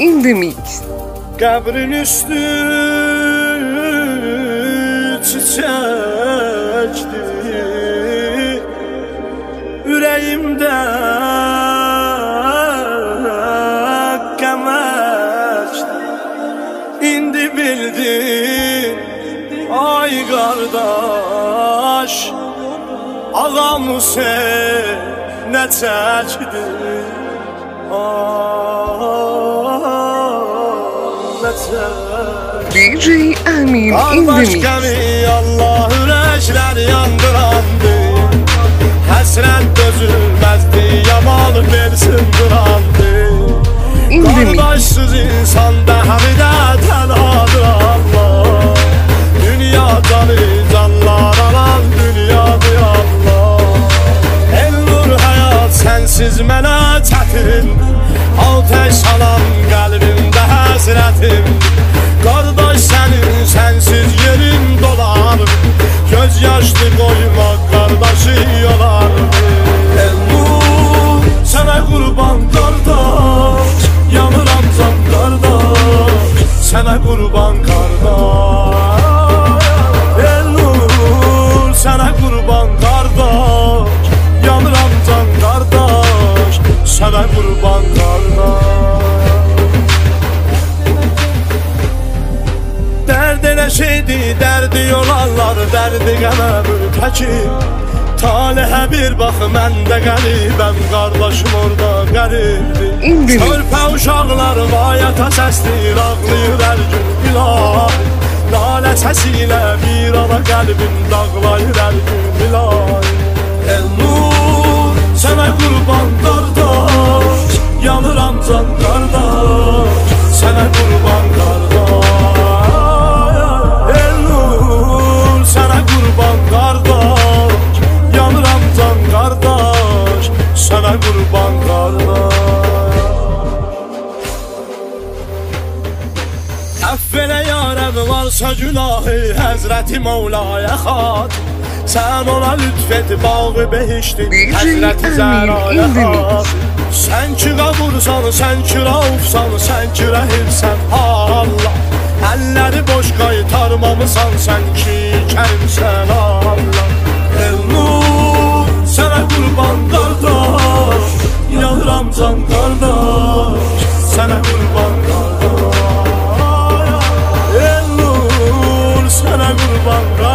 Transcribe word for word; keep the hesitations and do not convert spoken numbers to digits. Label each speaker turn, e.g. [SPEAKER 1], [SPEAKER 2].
[SPEAKER 1] in the mix.
[SPEAKER 2] Qəbrin üstü çiçəkdir, ürəyimdə qəməkdir. İndi bildim, ay qardaş, ağam Hüseyn nə çəkdir.
[SPEAKER 1] D J Amin in the
[SPEAKER 2] Qardaş
[SPEAKER 1] mix.
[SPEAKER 2] gəmi Allah ürəklər yandırandı, həsrət dözülməzdi, yaman versin durandı. Qardaşsız insan dəhridə tənhadır Allah, dünya canı canlar alan dünyadır Allah. El nur həyat sənsiz mənə çətindir, ateş alan qəlbimdə həsrətim. Qardaş sənin sənsiz yerin dolar, göz yaşlı qoymaq qardaşı yolar. El nur sənə qurban qardaş, yanıram can qardaş, sənə qurban qardaş. El nur sənə qurban qardaş, yanıram can qardaş, sənə qurban qardaş. Dərd elə şeydir, dərdi yolarlar, dərdi qəməm təkim. Talihə bir bax, mən də qəribəm, qardaşım orada qəribdir. Körpə uşaqlar vayata səsdir, ağlayır hər gün ilahi. Nalə səsi ilə bir ana qəlbim dağlayır hər gün ilahi. El nur sənə qurban qardaş, yanıram can qardaş, sənə qurban qardaş. El nur sənə qurban qardaş, yanıram can qardaş, sənə qurban qardaş. Əff elə yarəm varsa günahı, Həzrəti Mevlaya xat. Sən ona lütf et bağı behişti, Həzrəti Zəraya xat. Sən ki qavursan, sən ki raufsan, sən ki rəhimsən Allah. Əlləri boş qaytarmamısan, sən ki kərimsən Allah. El nur sənə qurban qardaş, yanıram can qardaş, sənə qurban qardaş. El nur sənə qurban qardaş,